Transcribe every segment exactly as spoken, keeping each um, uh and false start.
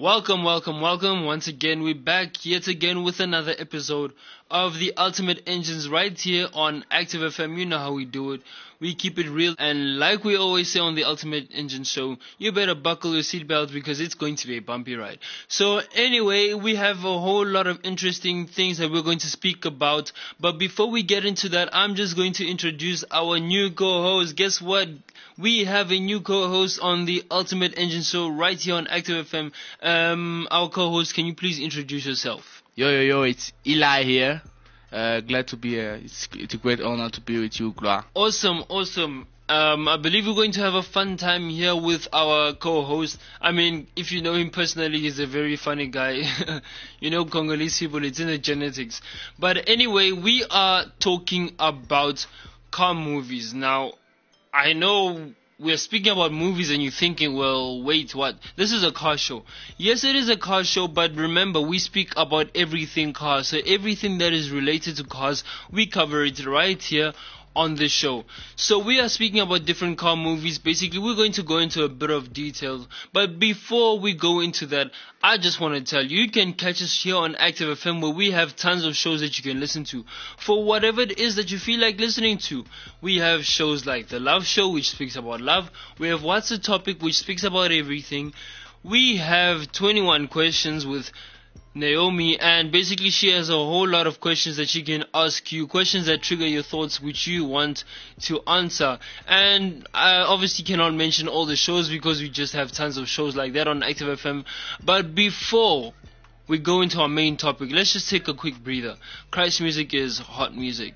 Welcome, welcome, welcome. Once again, we're back yet again with another episode of the Ultimate Engines right here on Active F M. You know how we do it. We keep it real. And like we always say on the Ultimate Engine Show, you better buckle your seatbelt because it's going to be a bumpy ride. So anyway, we have a whole lot of interesting things that we're going to speak about. But before we get into that, I'm just going to introduce our new co-host. Guess what? We have a new co-host on the Ultimate Engine Show right here on Active F M. Um, our co-host, can you please introduce yourself? Yo, yo, yo, it's Eli here. Uh, glad to be here. It's, it's a great honor to be with you, Gloire. Awesome, awesome. Um, I believe we're going to have a fun time here with our co-host. I mean, if you know him personally, he's a very funny guy. You know, Congolese people, it's in the genetics. But anyway, we are talking about car movies. Now, I know we're speaking about movies and you're thinking, well, wait, what? This is a car show. Yes, it is a car show, but remember, we speak about everything cars. So everything that is related to cars, we cover it right here on the show. So we are speaking about different car movies. Basically, we're going to go into a bit of detail. But before we go into that, I just want to tell you, you can catch us here on Active F M where we have tons of shows that you can listen to for whatever it is that you feel like listening to. We have shows like The Love Show, which speaks about love. We have What's the Topic, which speaks about everything. We have twenty-one Questions with Naomi, and basically she has a whole lot of questions that she can ask you, questions that trigger your thoughts which you want to answer. And I obviously cannot mention all the shows because we just have tons of shows like that on Active F M. But before we go into our main topic, let's just take a quick breather. Christ music is hot music.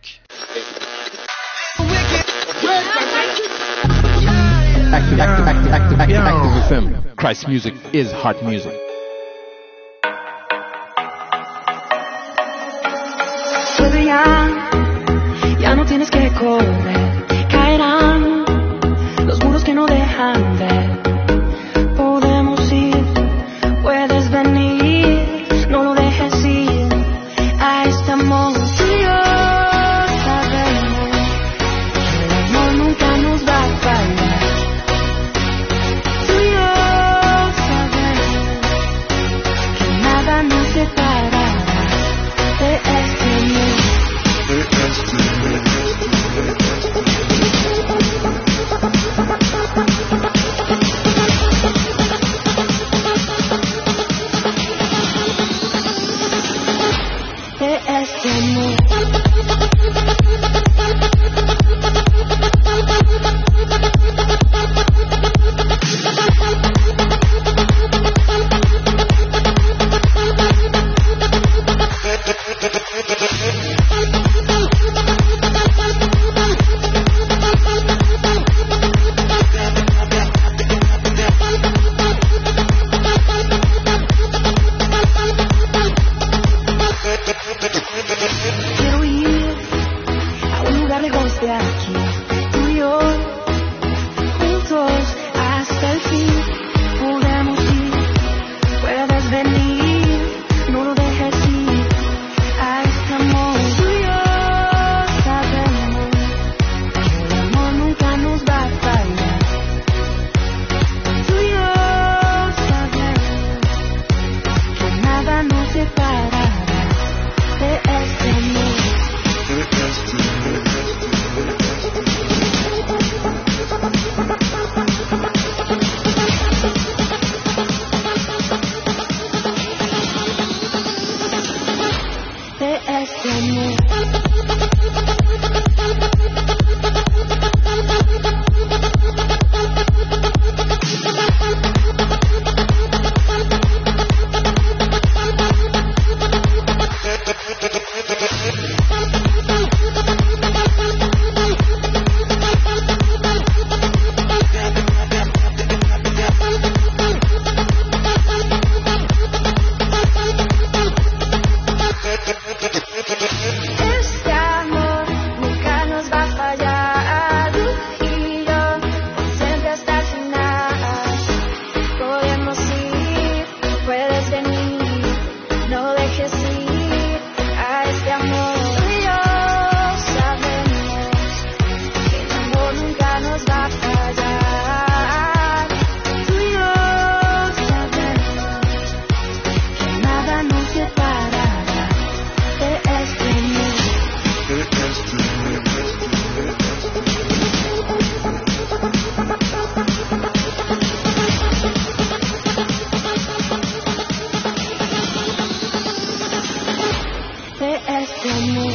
Active, active, active, active, active, active F M. Christ music is hot music. Ya no tienes que correr, caerán los muros que no dejan ver. Podemos ir, puedes venir, no lo dejes ir a este amor. Tú y yo sabemos que el amor nunca nos va a fallar. Tú y yo sabemos que nada nos separará de este amor. Quiero ir a un lugar lejos de aquí, tú y yo, juntos hasta el fin. Podemos ir, puedes venir, no lo dejes ir a este amor. Tú y yo sabemos que el amor nunca nos va a fallar. Tú y yo sabemos que nada nos separará de este amor. De este amor. Este amor nunca nos va a fallar, tú y yo, siempre hasta el final. Podemos ir, puedes venir, no dejes ir a este amor. Tú y yo sabemos que el amor nunca nos va a fallar. Tú y yo sabemos este amor.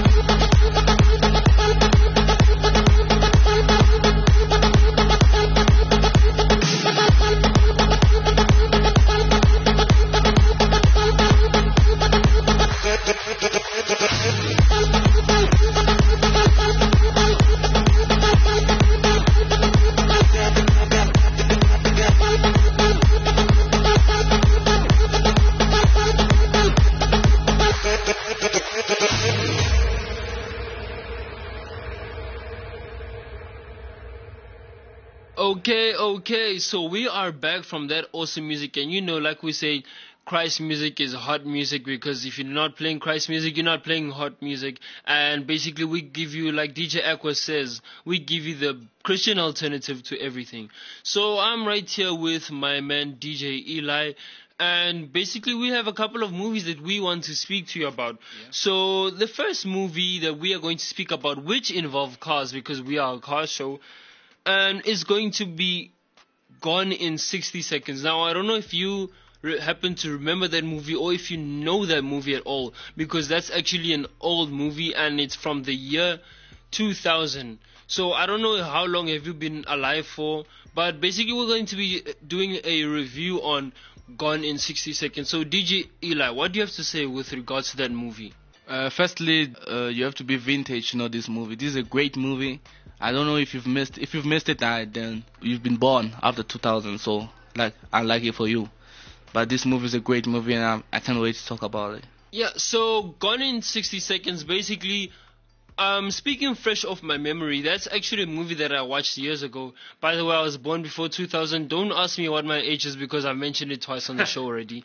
Okay, okay, so we are back from that awesome music, and you know, like we say, Christ music is hot music, because if you're not playing Christ music, you're not playing hot music. And basically we give you, like D J Aqua says, we give you the Christian alternative to everything. So I'm right here with my man D J Eli, and basically we have a couple of movies that we want to speak to you about. Yeah. So the first movie that we are going to speak about, which involve cars, because we are a car show, and is going to be Gone in sixty seconds. Now, I don't know if you re- happen to remember that movie, or if you know that movie at all, because that's actually an old movie, and it's from the year two thousand. So I don't know how long have you been alive for, but basically we're going to be doing a review on Gone in sixty seconds. So D J Eli, what do you have to say with regards to that movie? Uh, firstly, uh, you have to be vintage to know this movie. This is a great movie. I don't know if you've missed if you've missed it, uh, then you've been born after two thousand. So, like, unlucky for you. But this movie is a great movie, and I, I can't wait to talk about it. Yeah. So, Gone in sixty seconds. Basically, um, speaking fresh off my memory, that's actually a movie that I watched years ago. By the way, I was born before two thousand. Don't ask me what my age is, because I've mentioned it twice on the show already.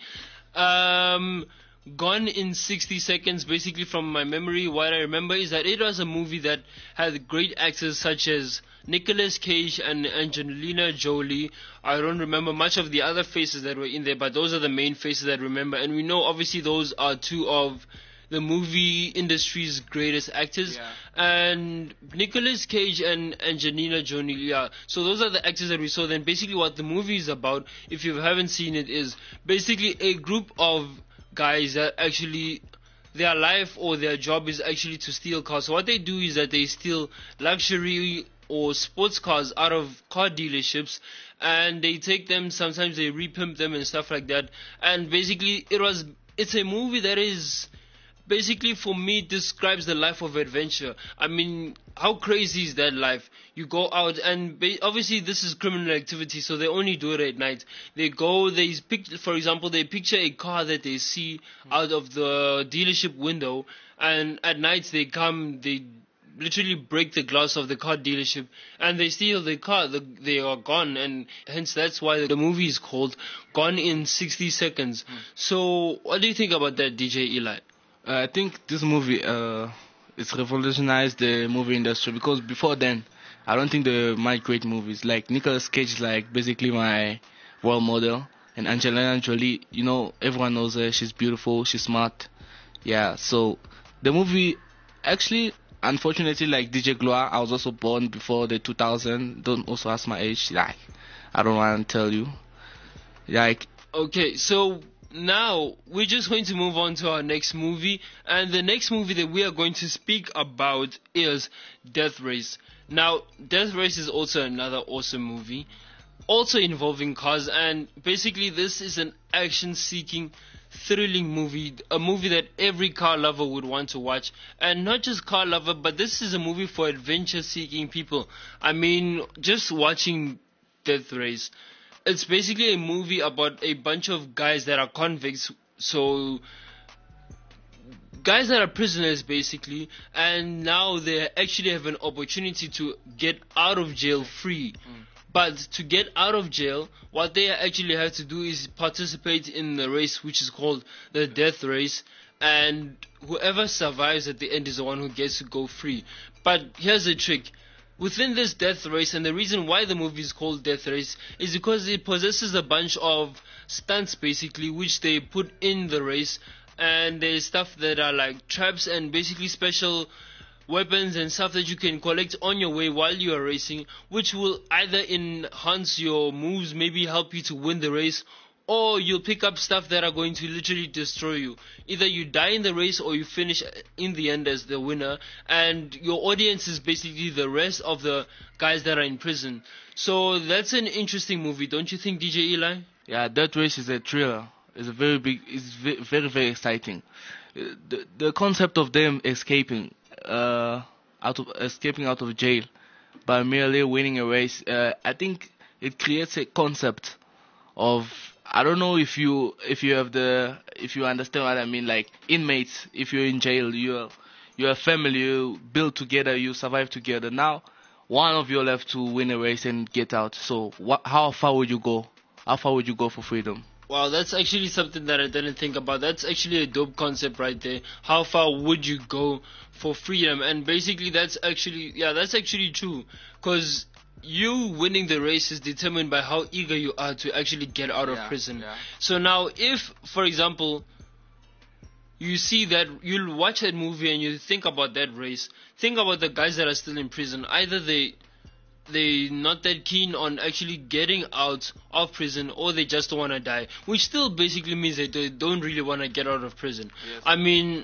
Um. Gone in sixty seconds, basically from my memory, what I remember is that it was a movie that had great actors such as Nicolas Cage and Angelina Jolie. I don't remember much of the other faces that were in there, but those are the main faces that I remember. And we know obviously those are two of the movie industry's greatest actors. Yeah. And Nicolas Cage and Angelina Jolie, yeah. So those are the actors that we saw. Then basically what the movie is about, if you haven't seen it, is basically a group of guys that actually their life or their job is actually to steal cars. So what they do is that they steal luxury or sports cars out of car dealerships, and they take them, sometimes they repimp them and stuff like that. And basically it was it's a movie that is basically, for me, describes the life of adventure. I mean, how crazy is that life? You go out, and ba- obviously this is criminal activity, so they only do it at night. They go, they pick, for example, they picture a car that they see out of the dealership window, and at night they come, they literally break the glass of the car dealership, and they steal the car. The, they are gone, and hence that's why the movie is called Gone in sixty seconds. Mm. So what do you think about that, D J Eli? Uh, I think this movie uh, it's revolutionized the movie industry, because before then, I don't think they made great movies. Like Nicolas Cage is like basically my role model, and Angelina Jolie, you know, everyone knows her. She's beautiful, she's smart. Yeah, so the movie actually, unfortunately, like D J Gloire, I was also born before the two thousand. Don't also ask my age. Like, I don't want to tell you. Like, okay, so now we're just going to move on to our next movie, and the next movie that we are going to speak about is Death Race. Now, Death Race is also another awesome movie, also involving cars, and basically this is an action-seeking, thrilling movie, a movie that every car lover would want to watch. And not just car lover, but this is a movie for adventure-seeking people. I mean, just watching Death Race, it's basically a movie about a bunch of guys that are convicts, so guys that are prisoners basically, and now they actually have an opportunity to get out of jail free. Mm. But to get out of jail, what they actually have to do is participate in the race, which is called the Death Race, and whoever survives at the end is the one who gets to go free. But here's the trick. Within this Death Race, and the reason why the movie is called Death Race is because it possesses a bunch of stunts basically, which they put in the race, and there's stuff that are like traps and basically special weapons and stuff that you can collect on your way while you are racing, which will either enhance your moves, maybe help you to win the race, or you'll pick up stuff that are going to literally destroy you. Either you die in the race or you finish in the end as the winner, and your audience is basically the rest of the guys that are in prison. So that's an interesting movie, don't you think, D J Eli? Yeah, Death Race is a thriller. It's a very big. It's ve- very very exciting. Uh, The the concept of them escaping, uh, out of escaping out of jail, by merely winning a race. Uh, I think it creates a concept of. I don't know if you if you have the if you understand what I mean. Like inmates, if you're in jail, you're you're a family. You build together. You survive together. Now, one of you left to win a race and get out. So, what? How far would you go? How far would you go for freedom? Wow, that's actually something that I didn't think about. That's actually a dope concept right there. How far would you go for freedom? And basically, that's actually, yeah, that's actually true. Because you winning the race is determined by how eager you are to actually get out of Yeah, prison. yeah. So now, if, for example, you see that, you'll watch that movie and you think about that race, think about the guys that are still in prison. Either they they not that keen on actually getting out of prison, or they just don't want to die, which still basically means that they don't really want to get out of prison. Yes. I mean,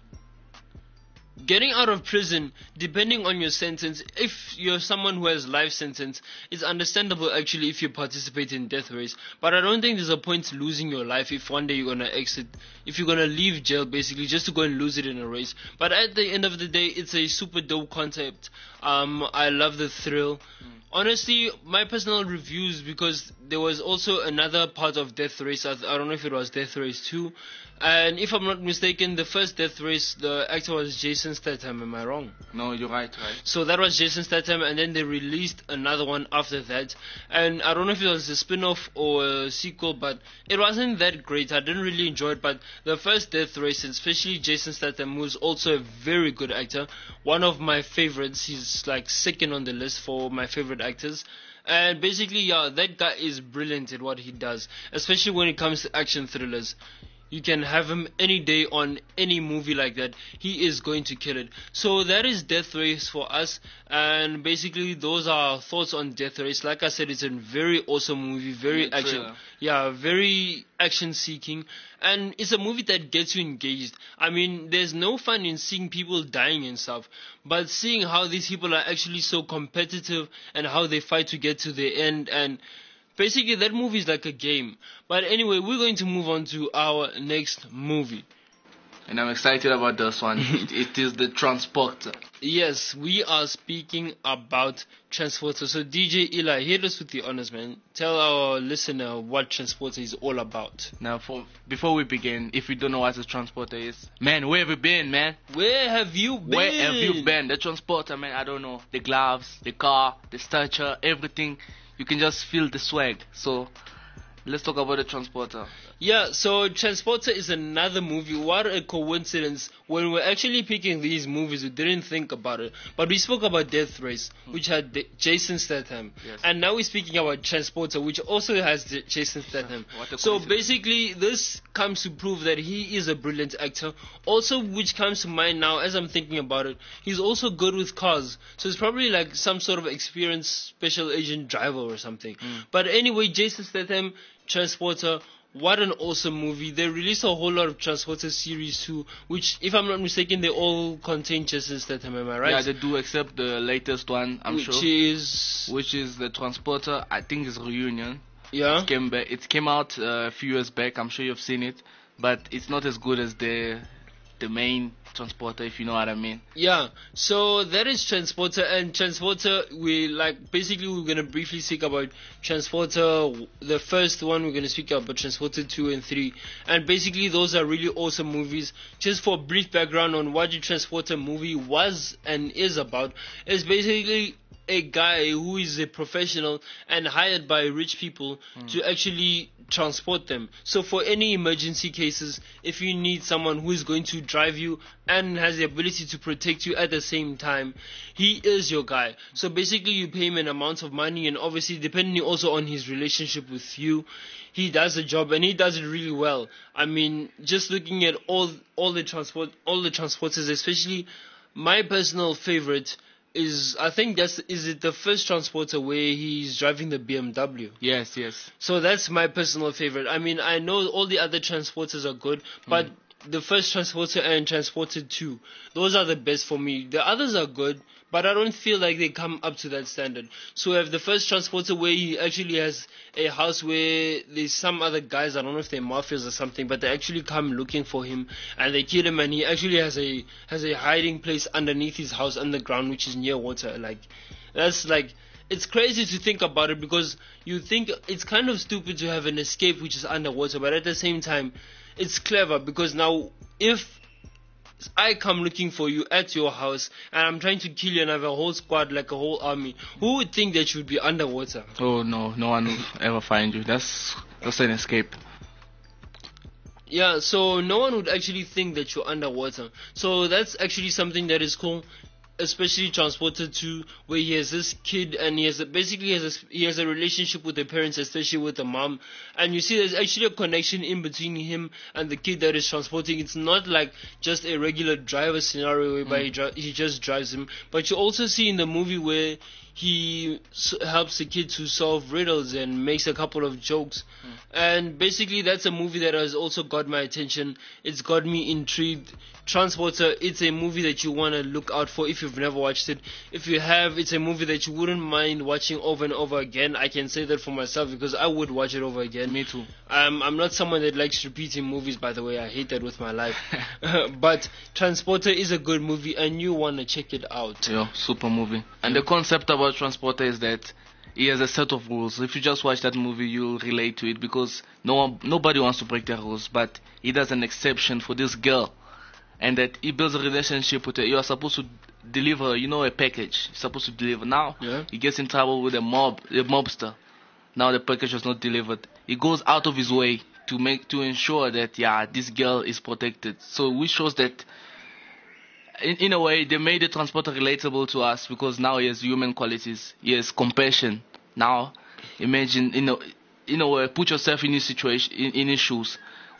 getting out of prison, depending on your sentence, if you're someone who has life sentence, it's understandable actually if you participate in death race. But I don't think there's a point to losing your life if one day you're gonna exit, if you're gonna leave jail basically just to go and lose it in a race. But at the end of the day, it's a super dope concept. Um, I love the thrill. Honestly, my personal reviews, because there was also another part of Death Race. I, th- I don't know if it was Death Race two. And if I'm not mistaken, the first Death Race, the actor was Jason Statham. Am I wrong? No, you're right, right. So that was Jason Statham, and then they released another one after that. And I don't know if it was a spin-off or a sequel, but it wasn't that great. I didn't really enjoy it. But the first Death Race, especially Jason Statham, who's also a very good actor, one of my favorites. He's like second on the list for my favorite actors. And basically, yeah, that guy is brilliant at what he does, especially when it comes to action thrillers. You can have him any day on any movie like that. He is going to kill it. So that is Death Race for us. And basically, those are our thoughts on Death Race. Like I said, it's a very awesome movie. Very Yeah, action. thriller. Yeah, very action seeking. And it's a movie that gets you engaged. I mean, there's no fun in seeing people dying and stuff. But seeing how these people are actually so competitive and how they fight to get to the end, and basically, that movie is like a game. But anyway, we're going to move on to our next movie. And I'm excited about this one. it, it is The Transporter. Yes, we are speaking about Transporter. So, D J Eli, hit us with the honors, man. Tell our listener what Transporter is all about. Now, for, before we begin, if you don't know what a transporter is, man, where have you been, man? Where have you been? Where have you been? The transporter, man, I don't know. The gloves, the car, the stature, everything. You can just feel the swag. So, let's talk about the transporter. Yeah, so Transporter is another movie. What a coincidence. When we're actually picking these movies, we didn't think about it. But we spoke about Death Race, which had D- Jason Statham. Yes. And now we're speaking about Transporter, which also has D- Jason Statham. What a So coincidence. basically, this comes to prove that he is a brilliant actor. Also, which comes to mind now as I'm thinking about it, he's also good with cars. So it's probably like some sort of experienced special agent driver or something. But anyway, Jason Statham, Transporter, what an awesome movie. They released a whole lot of Transporter series too, which, if I'm not mistaken, they all contain Jason Statham, am I right? Yeah, they do, except the latest one, I'm which sure. is... Which is The Transporter. I think it's Reunion. Yeah? It came, back, it came out uh, a few years back. I'm sure you've seen it. But it's not as good as the the main Transporter, if you know what I mean. Yeah, so that is Transporter, and Transporter, we like, basically we're going to briefly speak about Transporter, the first one we're going to speak about, Transporter two and three, and basically those are really awesome movies. Just for a brief background on what the Transporter movie was and is about, is basically a guy who is a professional and hired by rich people to actually transport them. So for any emergency cases, if you need someone who is going to drive you and has the ability to protect you at the same time, he is your guy. So basically you pay him an amount of money, and obviously depending also on his relationship with you, he does the job, and he does it really well. I mean, just looking at all all the transport all the transporters, especially my personal favorite, is, I think that's, is it the first Transporter where he's driving the B M W? Yes, yes. So that's my personal favorite. I mean, I know all the other Transporters are good, but the first Transporter and Transporter two, those are the best for me. The others are good, but I don't feel like they come up to that standard. So we have the first Transporter where he actually has a house where there's some other guys, I don't know if they're mafias or something, but they actually come looking for him and they kill him, and he actually has a has a hiding place underneath his house underground, which is near water. Like, that's like, it's crazy to think about it, because you think it's kind of stupid to have an escape which is underwater, but at the same time, it's clever, because now if I come looking for you at your house and I'm trying to kill you and I have a whole squad, like a whole army, who would think that you would be underwater? Oh no, no one will ever find you. That's that's an escape. Yeah, so no one would actually think that you're underwater. So that's actually something that is cool, especially Transporter two, where he has this kid and he has a, basically has a, he has a relationship with the parents, especially with the mom, and you see there's actually a connection in between him and the kid that is transporting. It's not like just a regular driver scenario whereby mm. he, dri- he just drives him, but you also see in the movie where he s- helps the kid to solve riddles and makes a couple of jokes. Mm. And basically that's a movie that has also got my attention. It's got me intrigued. Transporter, it's a movie that you want to look out for if you've never watched it. If you have, it's a movie that you wouldn't mind watching over and over again. I can say that for myself, because I would watch it over again. Me too. Um, I'm not someone that likes repeating movies, by the way. I hate that with my life. But Transporter is a good movie and you want to check it out. Yeah, super movie. And the concept about Transporter is that he has a set of rules. If you just watch that movie, you'll relate to it, because no one, nobody wants to break their rules, but he does an exception for this girl. And that he builds a relationship with her. You are supposed to deliver, you know, a package. You're supposed to deliver. Now, yeah. he gets in trouble with a mob, a mobster. Now the package was not delivered. He goes out of his way to make to ensure that, yeah, this girl is protected. So which shows that, in, in a way, they made the Transporter relatable to us, because now he has human qualities. He has compassion. Now, imagine, you know, in a way, put yourself in his situation, in, in his shoes.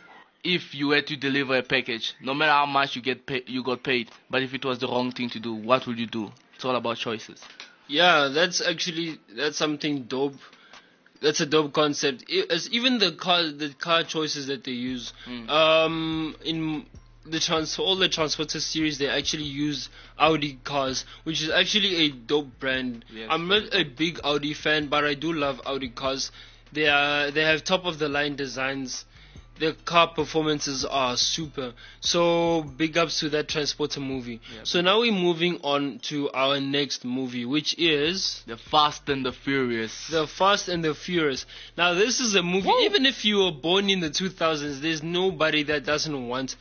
If you had to deliver a package, no matter how much you get pay, you got paid, but if it was the wrong thing to do, what would you do? It's all about choices. Yeah, that's actually that's something dope. That's a dope concept. I, as even the car the car choices that they use. Mm. Um, in the trans all the Transporter series, they actually use Audi cars, which is actually a dope brand. Yes. I'm not a big Audi fan, but I do love Audi cars. They are they have top of the line designs. The car performances are super. So big ups to that Transporter movie. Yep. So now we're moving on to our next movie, which is The Fast and the Furious. The Fast and the Furious. Now this is a movie, Whoa. Even if you were born in the two thousands, there's nobody that doesn't want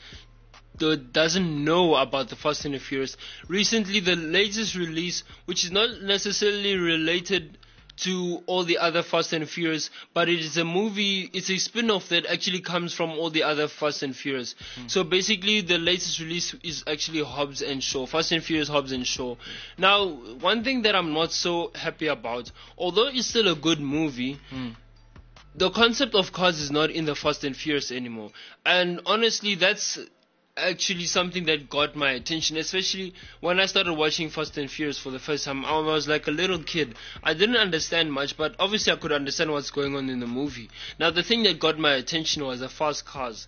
that doesn't know about The Fast and the Furious. Recently, the latest release, which is not necessarily related to all the other Fast and Furious, but it is a movie, it's a spin-off that actually comes from all the other Fast and Furious. Mm. So basically the latest release is actually Hobbs and Shaw, Fast and Furious Hobbs and Shaw. Now, one thing that I'm not so happy about, although it's still a good movie, mm. the concept of cars is not in the Fast and Furious anymore. And honestly, that's actually something that got my attention, especially when I started watching Fast and Furious for the first time. I was like a little kid. I didn't understand much, but obviously I could understand what's going on in the movie. Now the thing that got my attention was the fast cars.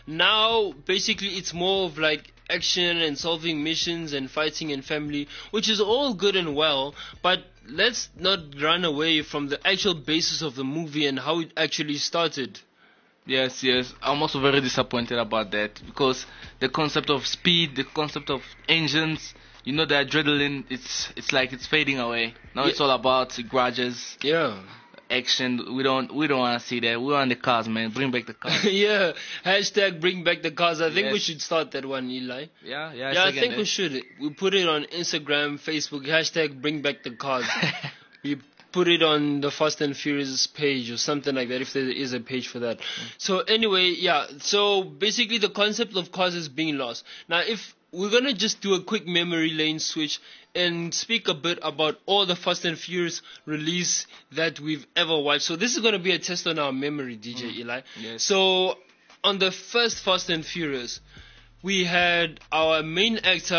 Now basically it's more of like action and solving missions and fighting and family, which is all good and well, but let's not run away from the actual basis of the movie and how it actually started. Yes, yes. I'm also very disappointed about that, because the concept of speed, the concept of engines, you know, the adrenaline, it's it's like it's fading away. Now yeah. It's all about grudges. Yeah. Action. We don't we don't want to see that. We want the cars, man. Bring back the cars. Yeah. Hashtag bring back the cars. I think yes. we should start that one, Eli. Yeah, yeah. Yeah, I think we should. We put it on Instagram, Facebook. Hashtag bring back the cars. We put it on the Fast and Furious page or something like that, if there is a page for that. Mm. So anyway, yeah, so basically the concept of cars is being lost. Now if we're going to just do a quick memory lane switch and speak a bit about all the Fast and Furious release that we've ever watched. So this is going to be a test on our memory, D J mm. Eli. Yes. So on the first Fast and Furious, we had our main actor,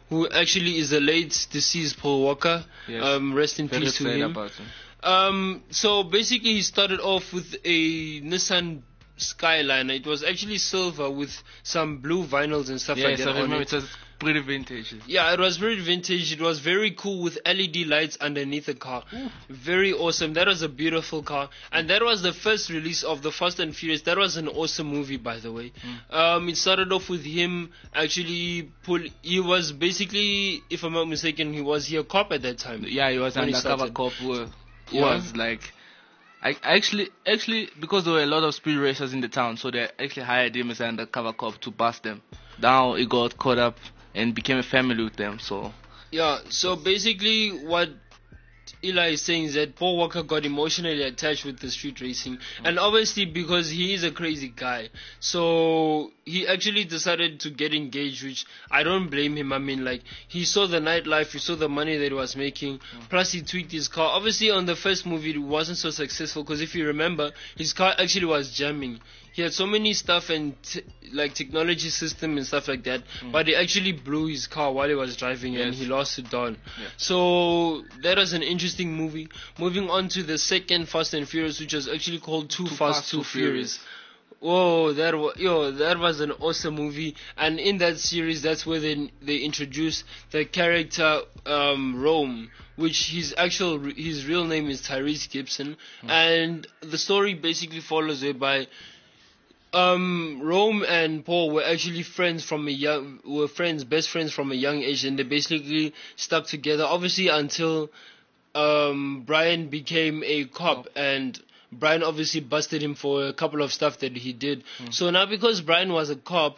who actually is the late deceased Paul Walker. Yes. Um, rest in Very peace to sad him. about him. Um, so basically, he started off with a Nissan Skyline. It was actually silver with some blue vinyls and stuff like Yes, that I on remember it. it was pretty vintage. Yeah, it was very vintage. It was very cool with L E D lights underneath the car. Very awesome. That was a beautiful car. And that was the first release of the Fast and Furious. That was an awesome movie, by the way. Um, it started off with him actually pull. He was basically, if I'm not mistaken, he was he a cop at that time. Yeah, he was When he undercover started. cop who, who Yeah. was like, I actually, actually, because there were a lot of speed racers in the town, so they actually hired him as an undercover cop to bust them. Now he got caught up and became a family with them. So Yeah, so basically what Eli is saying is that Paul Walker got emotionally attached with the street racing, and obviously because he is a crazy guy, so he actually decided to get engaged, which I don't blame him. I mean, like, he saw the nightlife, he saw the money that he was making, plus he tweaked his car. Obviously on the first movie it wasn't so successful because if you remember, his car actually was jamming. He had so many stuff and t- like technology system and stuff like that, but he actually blew his car while he was driving and Yes. he lost it down. Yeah. So that was an interesting movie. Moving on to the second Fast and Furious, which was actually called Too, Fast, Too Furious. Whoa, that was yo, that was an awesome movie. And in that series, that's where they they introduced the character um, Rome, which his actual his real name is Tyrese Gibson, and the story basically follows whereby um Rome and Paul were actually friends from a young were friends best friends from a young age, and they basically stuck together obviously until um Brian became a cop, and Brian obviously busted him for a couple of stuff that he did. So now because Brian was a cop,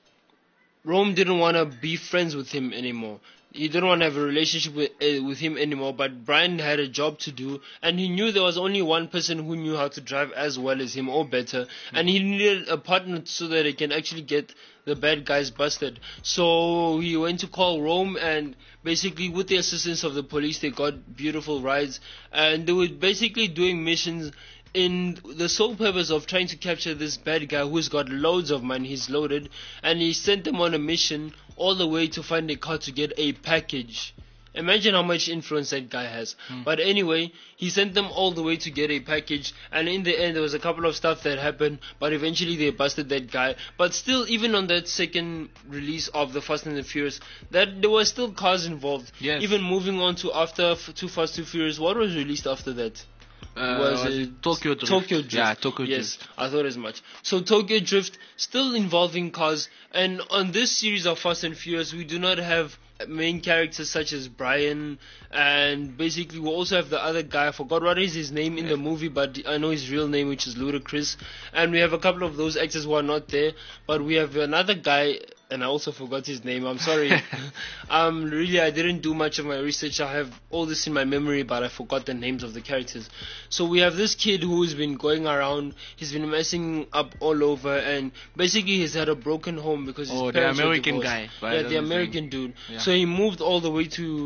Rome didn't want to be friends with him anymore. He didn't want to have a relationship with uh, with him anymore, but Brian had a job to do, and he knew there was only one person who knew how to drive as well as him or better, and he needed a partner so that he can actually get the bad guys busted. So he went to call Rome, and basically with the assistance of the police they got beautiful rides, and they were basically doing missions in the sole purpose of trying to capture this bad guy who's got loads of money. He's loaded, and he sent them on a mission all the way to find a car to get a package. Imagine how much influence that guy has. But anyway, he sent them all the way to get a package, and in the end there was a couple of stuff that happened, but eventually they busted that guy. But still, even on that second release of the Fast and the Furious, that there were still cars involved. Yes. Even moving on to after F- Too Fast Too Furious, what was released after that? uh, was was it it Tokyo Drift? Tokyo Drift. Yeah, Tokyo Yes, Drift. I thought as much. So Tokyo Drift still involving cars, and on this series of Fast and Furious, we do not have main characters such as Brian, and basically we also have the other guy. I forgot what is his name in the movie, but I know his real name, which is Ludacris. And we have a couple of those actors who are not there, but we have another guy, and I also forgot his name. I'm sorry. um, really, I didn't do much of my research. I have all this in my memory, but I forgot the names of the characters. So we have this kid who's been going around. He's been messing up all over, and basically he's had a broken home because his Oh, the parents were American divorced. guy, but I Yeah, don't the know his American dude. Yeah. So he moved all the way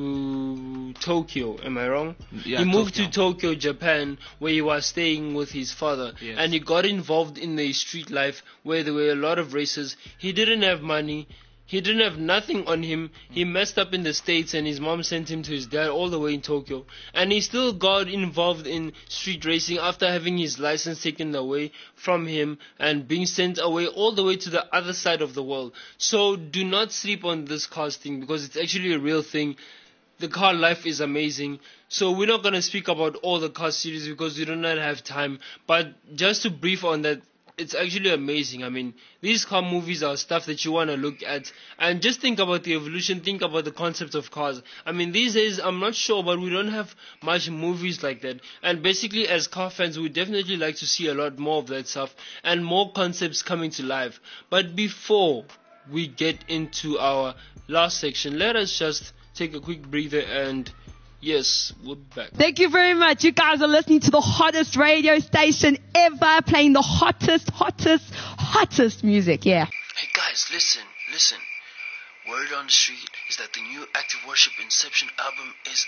to Tokyo. Am I wrong? Yeah, he moved Tokyo. to Tokyo, Japan, where he was staying with his father, Yes. and he got involved in the street life where there were a lot of races. He didn't have money. He didn't have nothing on him. He messed up in the States, and his mom sent him to his dad all the way in Tokyo. And he still got involved in street racing after having his license taken away from him and being sent away all the way to the other side of the world. So do not sleep on this casting, because it's actually a real thing. The car life is amazing. So we're not going to speak about all the car series because we do not have time. But just to brief on that, it's actually amazing. I mean, these car movies are stuff that you want to look at, and just think about the evolution, think about the concept of cars. I mean, these days, I'm not sure, but we don't have much movies like that. And basically, as car fans, we definitely like to see a lot more of that stuff and more concepts coming to life. But before we get into our last section, let us just take a quick breather, and yes, we're back. Thank you very much. You guys are listening to the hottest radio station ever, playing the hottest, hottest, hottest music. Yeah. Hey guys, listen, listen. Word on the street is that the new Active Worship Inception album is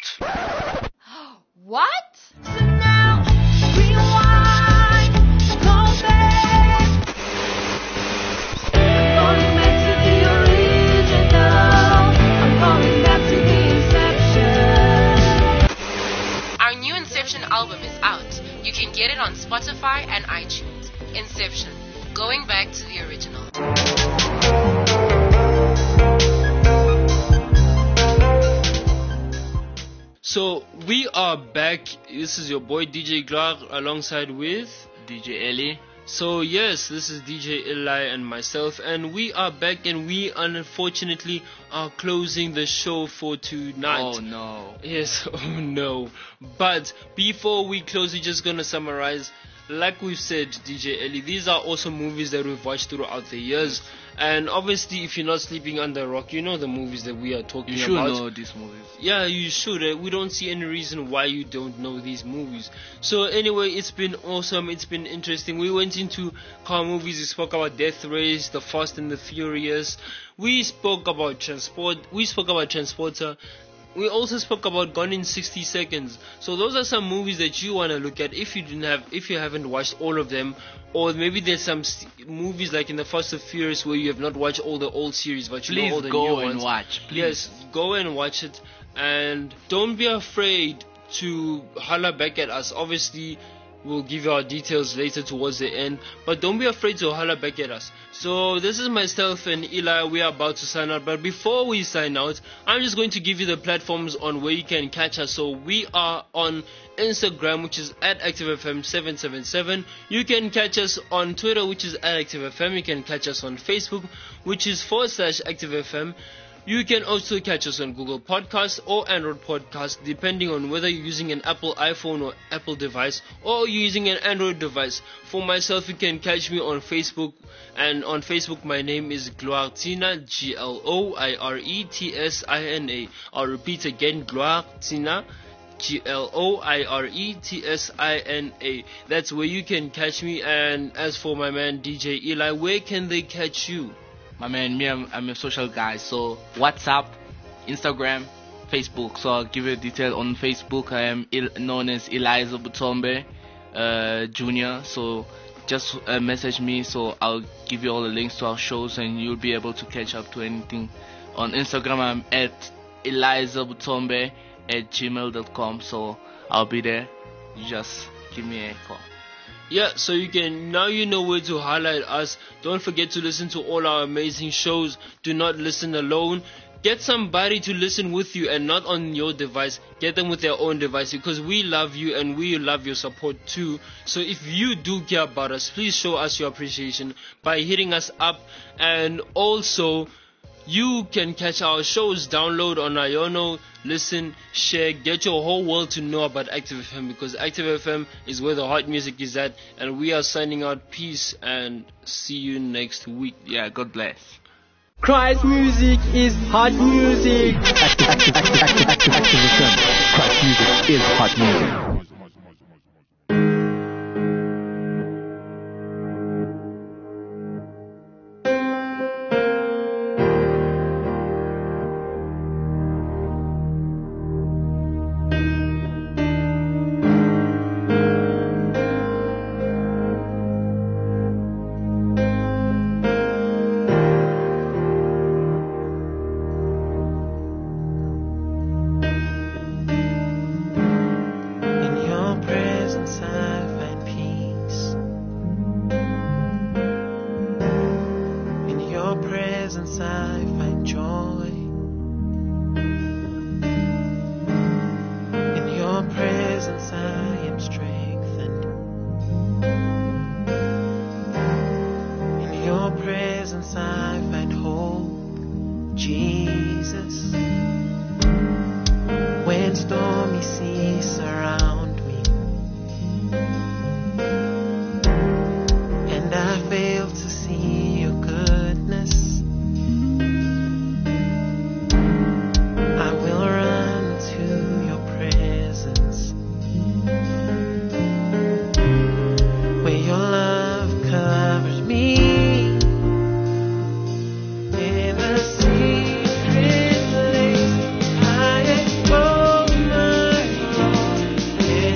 out. What? So now, rewind, go back. Going back to the original. so we are back. This is your boy D J Glock alongside with D J Ellie. So yes, this is D J Eli and myself, and we are back, and we unfortunately are closing the show for tonight. Oh no. Yes, oh no. But before we close, we're just gonna summarize. Like we've said, D J Ellie, these are also movies that we've watched throughout the years. And obviously, if you're not sleeping under a rock, you know the movies that we are talking You should about. know these movies. Yeah, you should. Uh, we don't see any reason why you don't know these movies. So anyway, it's been awesome. It's been interesting. We went into car movies. We spoke about Death Race, The Fast and the Furious. We spoke about Transport. We spoke about Transporter. We also spoke about Gone in sixty seconds. So those are some movies that you want to look at if you didn't have, if you haven't watched all of them, or maybe there's some s- movies like in the Fast and Furious where you have not watched all the old series, but you Please know all the go new and ones. watch. Please. Yes, go and watch it, and don't be afraid to holler back at us. Obviously, we'll give you our details later towards the end, but don't be afraid to holler back at us. So this is myself and Eli. We are about to sign out, but before we sign out, I'm just going to give you the platforms on where you can catch us. So we are on Instagram, which is at ActiveFM seven seven seven. You can catch us on Twitter, which is at ActiveFM. You can catch us on Facebook, which is forward slash ActiveFM. You can also catch us on Google Podcasts or Android Podcasts, depending on whether you're using an Apple iPhone or Apple device, or you're using an Android device. For myself, you can catch me on Facebook, and on Facebook my name is Gloirtina, G L O I R E T S I N A. I'll repeat again, Gloirtina, G L O I R E T S I N A. That's where you can catch me. And as for my man D J Eli, where can they catch you? My man, me, I'm, I'm a social guy. So WhatsApp, Instagram, Facebook. So I'll give you a detail on Facebook. I am Il- known as Eliza Butombe uh, Junior. So just uh, message me. So I'll give you all the links to our shows, and you'll be able to catch up to anything. On Instagram, I'm at Eliza Butombe at gmail dot com. So I'll be there. You just give me a call. Yeah, so you can, now you know where to highlight us. Don't forget to listen to all our amazing shows. Do not listen alone. Get somebody to listen with you and not on your device. Get them with their own device, because we love you and we love your support too. So if you do care about us, please show us your appreciation by hitting us up. And also, you can catch our shows, download on Iono, listen, share, get your whole world to know about Active F M, because Active F M is where the hot music is at. And we are signing out. Peace and see you next week. Yeah, God bless. Christ music is hot music. Active, active, active, active, active, active F M. Christ music is hot music. Yeah.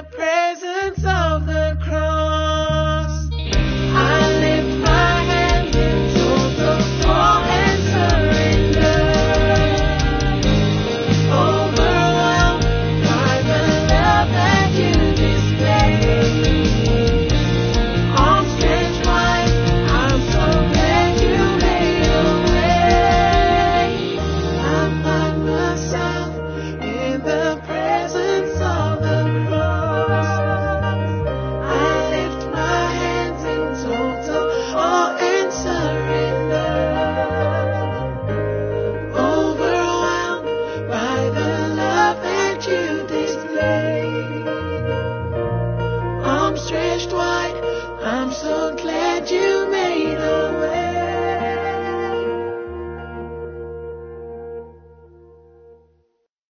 presence of the cross. I lift my hands in total awe and surrender, overwhelmed by the love that you display. Arms stretched wide, I'm so glad you made a way. I find myself in the presence of the cross. I lift my hands in total awe and surrender, overwhelmed by the love that you display. Arms stretched wide, I'm so glad you made a